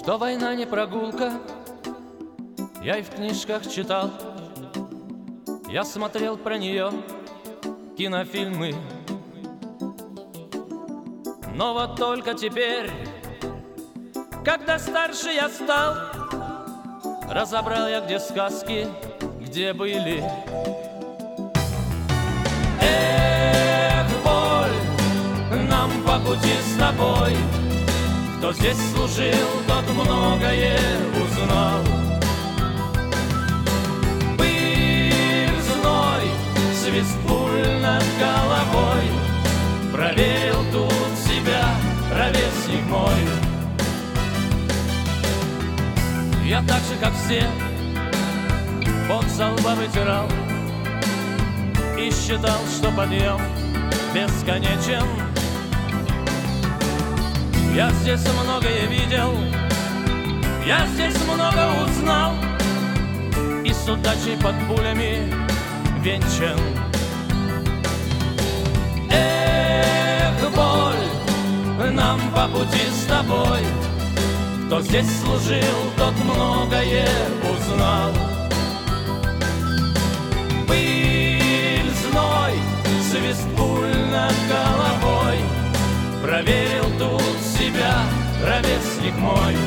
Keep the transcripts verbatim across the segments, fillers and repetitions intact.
Что война не прогулка, я и в книжках читал. Я смотрел про нее кинофильмы. Но вот только теперь, когда старше я стал, разобрал я, где сказки, где были. Эх, боль, нам по пути с тобой. Кто здесь служил, тот многое узнал. Пыль, зной, свист пуль над головой. Проверил тут себя ровесник мой. Я так же, как все, пот со лба вытирал и считал, что подъем бесконечен. Я здесь многое видел, я здесь много узнал, и с удачей под пулями венчан. Эх, боль, нам по пути с тобой. Кто здесь служил, тот многое узнал. Пыль, зной, свист пуль над головой. Проверил тут себя ровесник мой.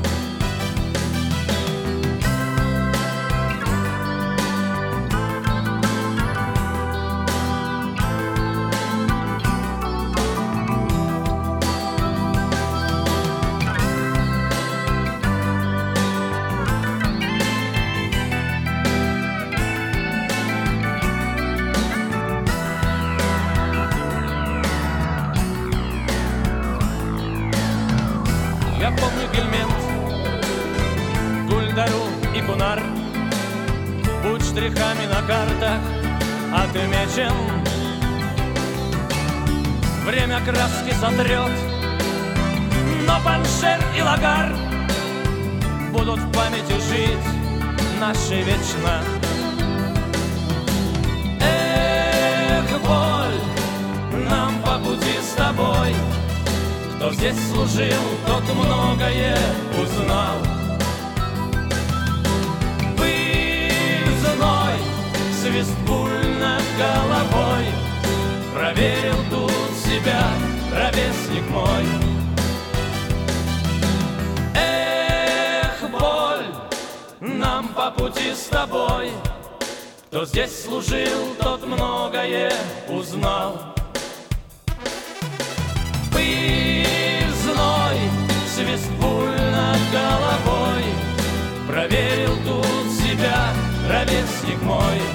Я помню Гельмент, Гульдару и Кунар. Путь штрихами на картах отмечен. Время краски сотрет, но Паншер и Лагар будут в памяти жить нашей вечно. Эх, боль, нам по пути с тобой. Кто здесь служил, тот многое узнал. Пыль, зной, свист пуль над головой. Проверил тут себя ровесник мой. Эх, боль, нам по пути с тобой. Кто здесь служил, тот многое узнал. Пыль, зной, свист пуль над головой. Проверил тут себя ровесник мой.